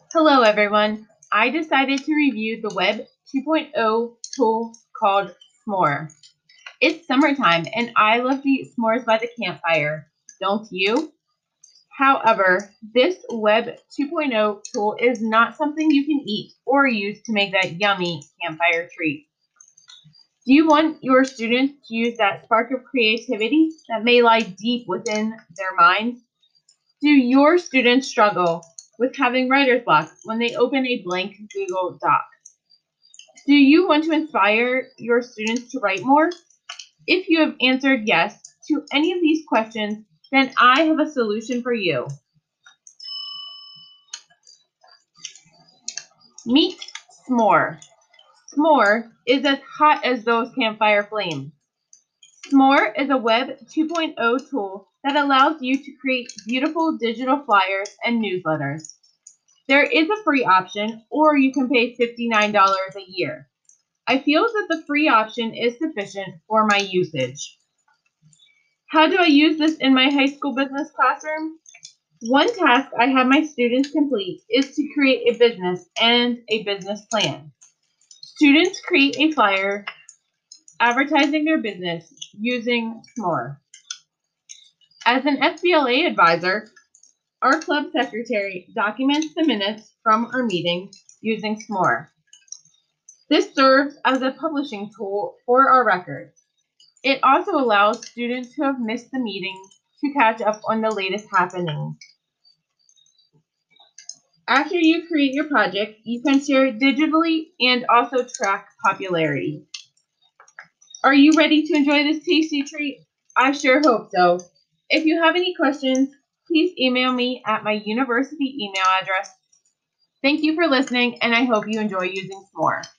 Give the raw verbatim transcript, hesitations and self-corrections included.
Hello everyone. I decided to review the Web 2.0 tool called S'more. It's summertime and I love to eat s'mores by the campfire. Don't you? However, this Web 2.0 tool is not something you can eat or use to make that yummy campfire treat. Do you want your students to use that spark of creativity that may lie deep within their minds? Do your students struggle with having writer's block when they open a blank Google Doc? Do you want to inspire your students to write more? If you have answered yes to any of these questions, then I have a solution for you. Meet S'more. S'more is as hot as those campfire flames. S'more is a Web 2.0 tool that allows you to create beautiful digital flyers and newsletters. There is a free option, or you can pay fifty-nine dollars a year. I feel that the free option is sufficient for my usage. How do I use this in my high school business classroom? One task I have my students complete is to create a business and a business plan. Students create a flyer advertising their business using S'more. As an F B L A advisor, our club secretary documents the minutes from our meeting using S'more. This serves as a publishing tool for our records. It also allows students who have missed the meeting to catch up on the latest happenings. After you create your project, you can share it digitally and also track popularity. Are you ready to enjoy this tasty treat? I sure hope so. If you have any questions, please email me at my university email address. Thank you for listening, and I hope you enjoy using S'more.